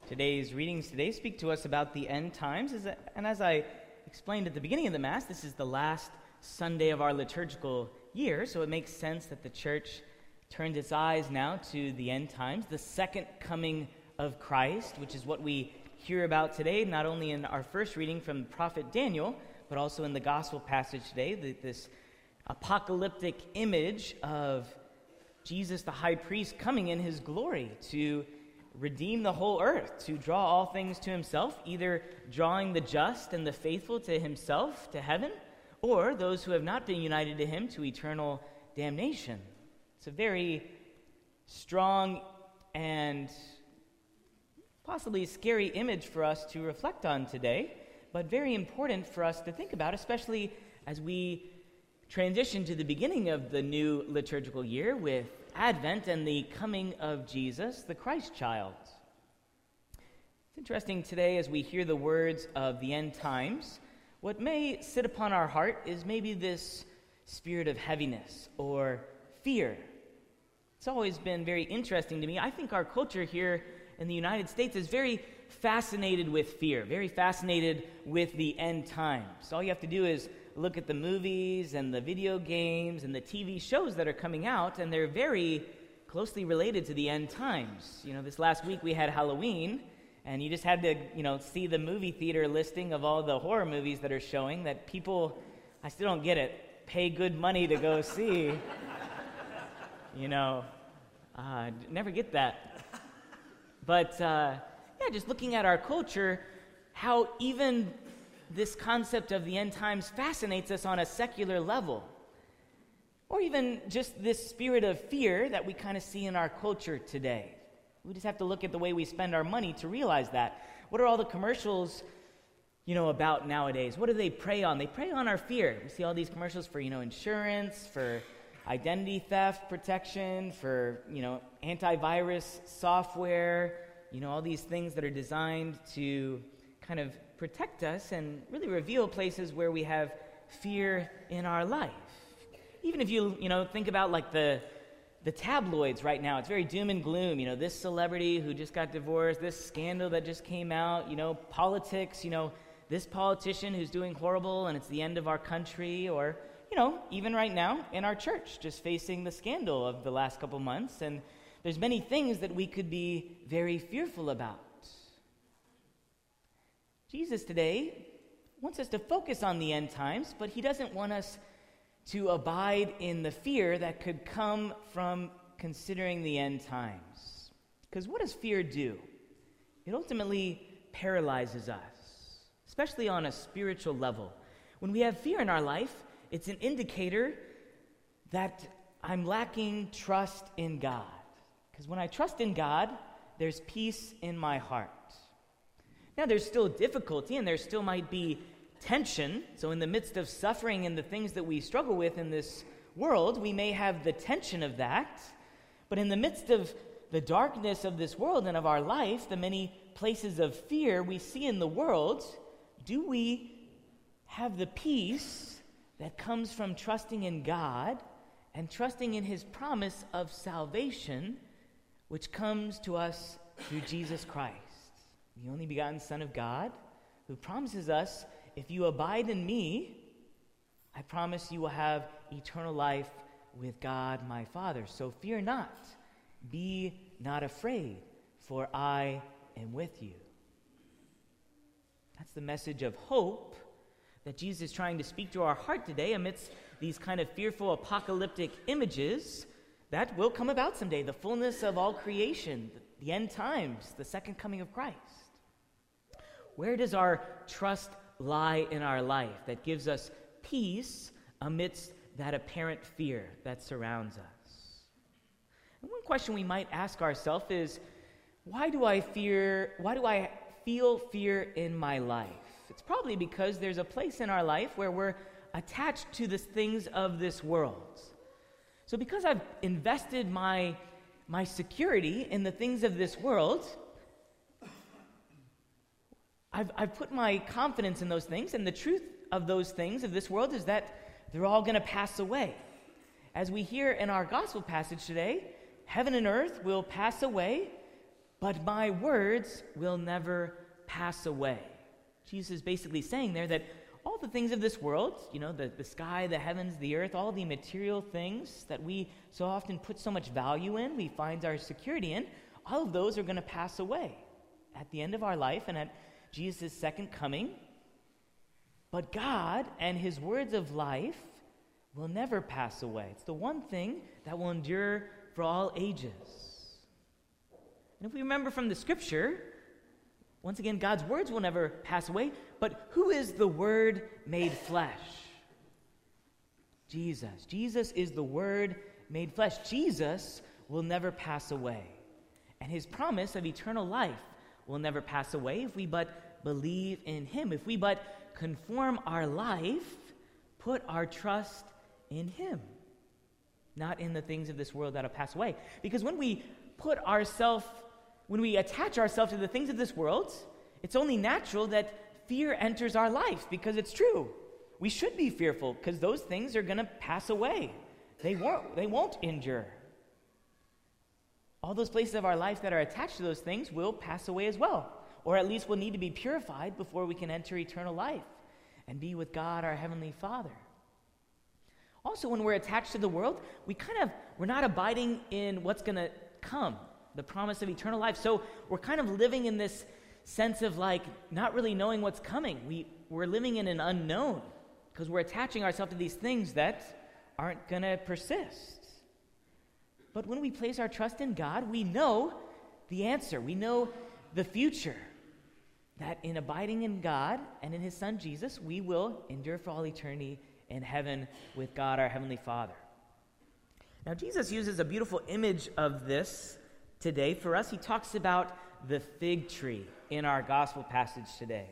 Today's readings speak to us about the end times, and as I explained at the beginning of the Mass, this is the last Sunday of our liturgical year, so it makes sense that the Church turned its eyes now to the end times, the second coming of Christ, which is what we hear about today, not only in our first reading from the prophet Daniel, but also in the Gospel passage today, this apocalyptic image of Jesus the high priest coming in his glory to redeem the whole earth, to draw all things to himself, either drawing the just and the faithful to himself, to heaven, or those who have not been united to him to eternal damnation. It's a very strong and possibly scary image for us to reflect on today, but very important for us to think about, especially as we transition to the beginning of the new liturgical year with Advent and the coming of Jesus, the Christ child. It's interesting today as we hear the words of the end times, what may sit upon our heart is maybe this spirit of heaviness or fear. It's always been very interesting to me. I think our culture here in the United States is very fascinated with fear, very fascinated with the end times. All you have to do is look at the movies and the video games and the TV shows that are coming out, and they're very closely related to the end times. This last week we had Halloween, and you just had to, see the movie theater listing of all the horror movies that are showing that people, I still don't get it, pay good money to go see. Never get that. But, just looking at our culture, how even this concept of the end times fascinates us on a secular level. Or even just this spirit of fear that we kind of see in our culture today. We just have to look at the way we spend our money to realize that. What are all the commercials, about nowadays? What do they prey on? They prey on our fear. We see all these commercials for, insurance, for identity theft protection, for, antivirus software, all these things that are designed to kind of protect us and really reveal places where we have fear in our life. Even if you, think about like the tabloids right now, it's very doom and gloom. This celebrity who just got divorced, this scandal that just came out, politics, this politician who's doing horrible and it's the end of our country, or, even right now in our church, just facing the scandal of the last couple months. And there's many things that we could be very fearful about. Jesus today wants us to focus on the end times, but he doesn't want us to abide in the fear that could come from considering the end times. Because what does fear do? It ultimately paralyzes us, especially on a spiritual level. When we have fear in our life, it's an indicator that I'm lacking trust in God. Because when I trust in God, there's peace in my heart. Now, there's still difficulty, and there still might be tension. So in the midst of suffering and the things that we struggle with in this world, we may have the tension of that. But in the midst of the darkness of this world and of our life, the many places of fear we see in the world, do we have the peace that comes from trusting in God and trusting in his promise of salvation, which comes to us through Jesus Christ, the only begotten Son of God, who promises us, if you abide in me, I promise you will have eternal life with God my Father. So fear not, be not afraid, for I am with you. That's the message of hope that Jesus is trying to speak to our heart today amidst these kind of fearful apocalyptic images that will come about someday, the fullness of all creation, the end times, the second coming of Christ. Where does our trust lie in our life that gives us peace amidst that apparent fear that surrounds us? And one question we might ask ourselves is, why do I feel fear in my life? It's probably because there's a place in our life where we're attached to the things of this world. So because I've invested my security in the things of this world, I've put my confidence in those things, and the truth of those things of this world is that they're all going to pass away. As we hear in our gospel passage today, heaven and earth will pass away, but my words will never pass away. Jesus is basically saying there that all the things of this world, the sky, the heavens, the earth, all the material things that we so often put so much value in, we find our security in, all of those are going to pass away at the end of our life and at Jesus' second coming. But God and his words of life will never pass away. It's the one thing that will endure for all ages. And if we remember from the scripture, once again, God's words will never pass away, but who is the Word made flesh? Jesus. Jesus is the Word made flesh. Jesus will never pass away. And his promise of eternal life will never pass away if we but believe in him, if we but conform our life, put our trust in him, not in the things of this world that'll pass away. Because when we attach ourselves to the things of this world, it's only natural that fear enters our life, because it's true. We should be fearful because those things are going to pass away. They won't endure. All those places of our life that are attached to those things will pass away as well, or at least will need to be purified before we can enter eternal life and be with God, our Heavenly Father. Also, when we're attached to the world, we're not abiding in what's going to come, the promise of eternal life. So we're kind of living in this sense of not really knowing what's coming. We're living in an unknown because we're attaching ourselves to these things that aren't going to persist. But when we place our trust in God, we know the answer. We know the future. That in abiding in God and in his Son Jesus, we will endure for all eternity in heaven with God, our Heavenly Father. Now, Jesus uses a beautiful image of this today for us. He talks about the fig tree in our gospel passage today.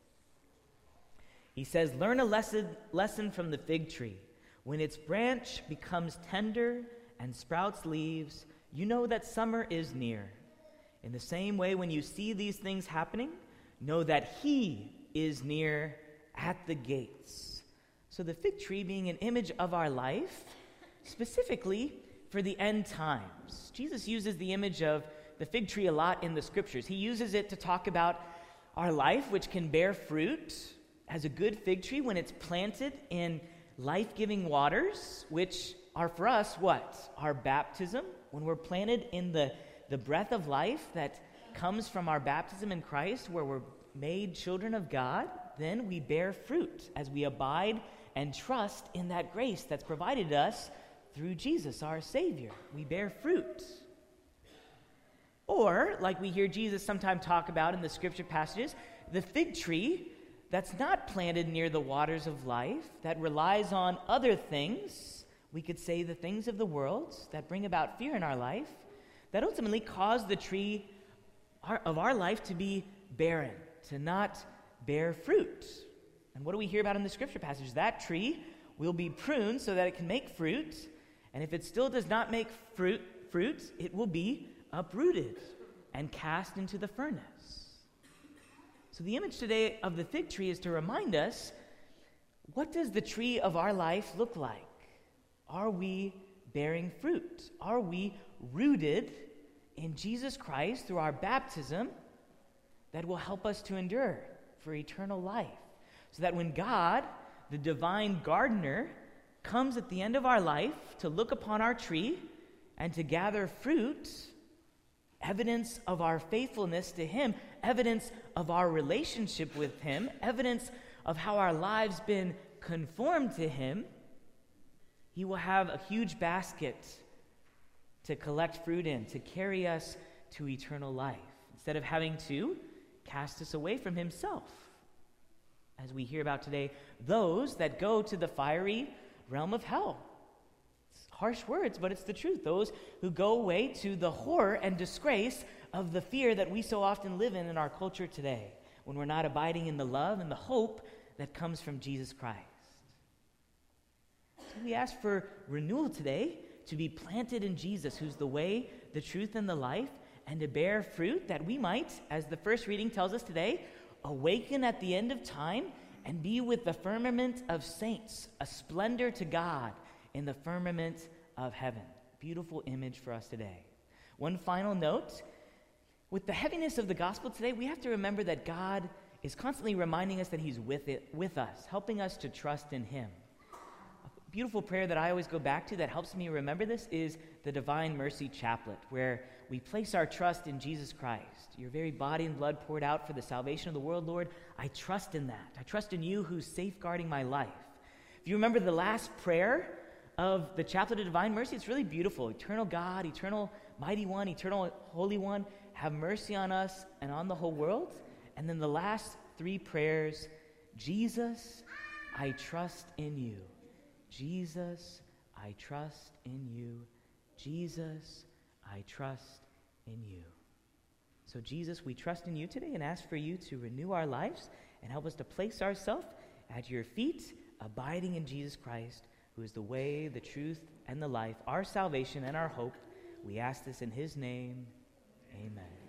He says, "Learn a lesson from the fig tree. When its branch becomes tender and sprouts leaves, you know that summer is near. In the same way, when you see these things happening, know that he is near at the gates." So the fig tree being an image of our life, specifically for the end times. Jesus uses the image of the fig tree a lot in the scriptures. He uses it to talk about our life, which can bear fruit as a good fig tree when it's planted in life-giving waters, which are for us what? Our baptism. When we're planted in the breath of life that comes from our baptism in Christ, where we're made children of God, then we bear fruit as we abide and trust in that grace that's provided us through Jesus, our Savior. We bear fruit. Or, like we hear Jesus sometimes talk about in the scripture passages, the fig tree that's not planted near the waters of life, that relies on other things, we could say the things of the world that bring about fear in our life, that ultimately cause the tree of our life to be barren, to not bear fruit. And what do we hear about in the scripture passage? That tree will be pruned so that it can make fruit, and if it still does not make fruit, it will be uprooted and cast into the furnace. So the image today of the fig tree is to remind us, what does the tree of our life look like? Are we bearing fruit? Are we rooted in Jesus Christ through our baptism that will help us to endure for eternal life? So that when God, the divine gardener, comes at the end of our life to look upon our tree and to gather fruit, evidence of our faithfulness to him, evidence of our relationship with him, evidence of how our lives been conformed to him, he will have a huge basket to collect fruit in, to carry us to eternal life, instead of having to cast us away from himself. As we hear about today, those that go to the fiery realm of hell. It's harsh words, but it's the truth. Those who go away to the horror and disgrace of the fear that we so often live in our culture today, when we're not abiding in the love and the hope that comes from Jesus Christ. So we ask for renewal today, to be planted in Jesus, who's the way, the truth, and the life, and to bear fruit that we might, as the first reading tells us today, awaken at the end of time and be with the firmament of saints, a splendor to God in the firmament of heaven. Beautiful image for us today. One final note. With the heaviness of the gospel today, we have to remember that God is constantly reminding us that he's with us, helping us to trust in him. A beautiful prayer that I always go back to that helps me remember this is the Divine Mercy Chaplet, where we place our trust in Jesus Christ. Your very body and blood poured out for the salvation of the world, Lord. I trust in that. I trust in you who's safeguarding my life. If you remember the last prayer of the Chaplet of Divine Mercy, it's really beautiful. Eternal God, eternal mighty one, eternal holy one, have mercy on us and on the whole world. And then the last three prayers, Jesus, I trust in you. Jesus, I trust in you. Jesus, I trust in you. So Jesus, we trust in you today and ask for you to renew our lives and help us to place ourselves at your feet, abiding in Jesus Christ, who is the way, the truth, and the life, our salvation and our hope. We ask this in his name. Amen.